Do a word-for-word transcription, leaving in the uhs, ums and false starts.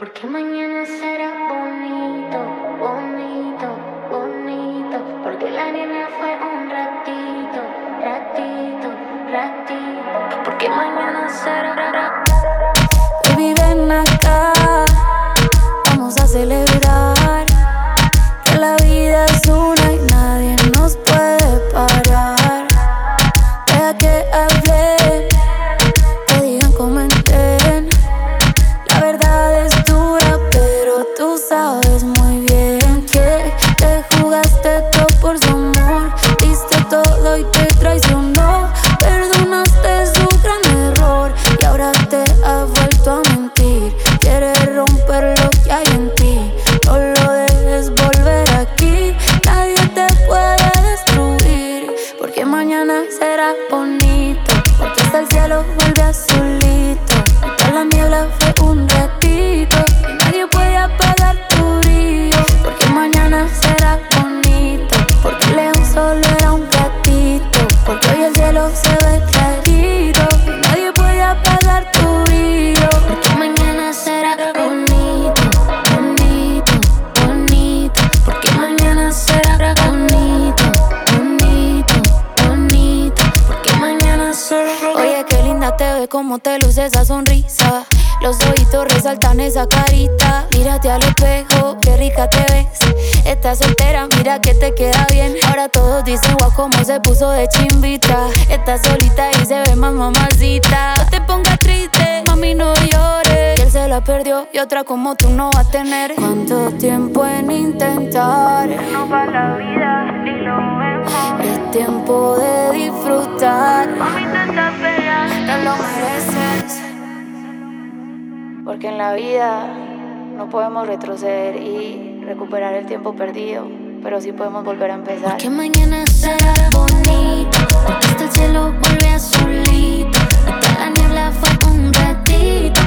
Porque mañana será bonito, bonito, bonito. Porque la nena fue un ratito, ratito, ratito. Porque mañana será. Baby, ven acá, vamos a celebrar que la vida es una y nadie nos puede parar. Deja que hable, que digan, comenten. La verdad es dura, pero tú sabes muy bien que te jugaste todo por su amor. Diste todo y te traicionó. Perdonaste su gran error y ahora te ha vuelto a mentir. Quieres romper lo que hay en ti, no lo dejes volver aquí. Nadie te puede destruir, porque mañana será bonito, porque hasta el cielo vuelve azulito. Y toda la niebla fue un ratito y nadie puede apagar tu brillo. Porque mañana será bonito, porque el león solo era un gatito. Porque hoy el cielo se ve clarito y nadie puede apagar tu brillo. Porque mañana será bonito, bonito, bonito. Porque mañana será bonito, bonito, bonito. Porque mañana será. Oye, qué linda te ve, como te luce esa sonrisa. Los ojitos resaltan esa carita. Mírate al espejo, qué rica te ves. Estás soltera, mira que te queda bien. Ahora todos dicen guau, como se puso de chimbita. Estás solita y se ve más mamacita. No te pongas triste, mami, no llores. Que él se la perdió y otra como tú no va a tener. ¿Cuánto tiempo en intentar? No va la vida ni lo vemos. Es tiempo de disfrutar. Mami, tanta pena, No lo mereces, porque en la vida no podemos retroceder y recuperar el tiempo perdido, pero sí podemos volver a empezar. Porque mañana será bonito, porque hasta el cielo vuelve azulito. Y toda la niebla fue un ratito.